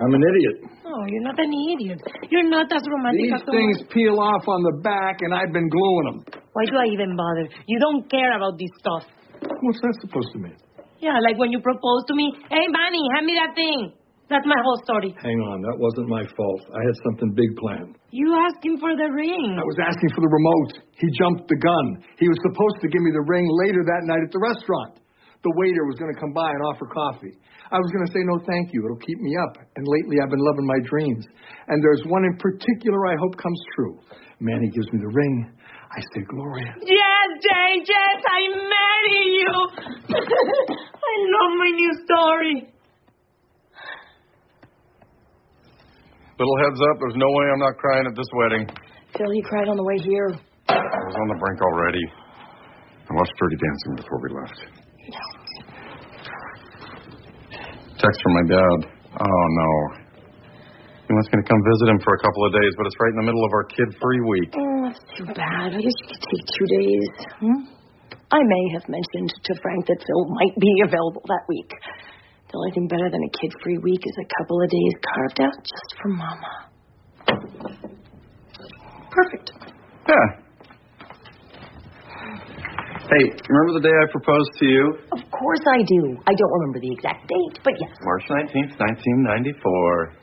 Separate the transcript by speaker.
Speaker 1: I'm an idiot.
Speaker 2: Oh, you're not an idiot. You're not as romantic
Speaker 1: These
Speaker 2: as
Speaker 1: things peel off on the back, and I've been gluing them.
Speaker 2: Why do I even bother? You don't care about this stuff.
Speaker 1: What's that supposed to mean?
Speaker 2: Yeah, like when you proposed to me, hey, Manny, hand me that thing. That's my whole story.
Speaker 1: Hang on, that wasn't my fault. I had something big planned.
Speaker 2: You asked him for the ring.
Speaker 1: I was asking for the remote. He jumped the gun. He was supposed to give me the ring later that night at the restaurant. The waiter was going to come by and offer coffee. I was going to say, no, thank you. It'll keep me up. And lately I've been loving my dreams. And there's one in particular I hope comes true. Manny gives me the ring. I say, Gloria.
Speaker 2: Yes, Jay, yes, I marry you. I love my new story.
Speaker 3: Little heads up, there's no way I'm not crying at this wedding.
Speaker 2: Phil, you cried on the way here.
Speaker 3: I was on the brink already. I watched Dirty Dancing before we left. Text from my dad. Oh, no. He wants me to come visit him for a couple of days, but it's right in the middle of our kid-free week.
Speaker 2: Oh, that's too bad. I guess you could take 2 days. I may have mentioned to Frank that Phil might be available that week. The only thing better than a kid-free week is a couple of days carved out just for Mama. Perfect.
Speaker 3: Yeah. Hey, remember the day I proposed to you?
Speaker 2: Of course I do. I don't remember the exact date, but yes.
Speaker 3: March 19th, 1994.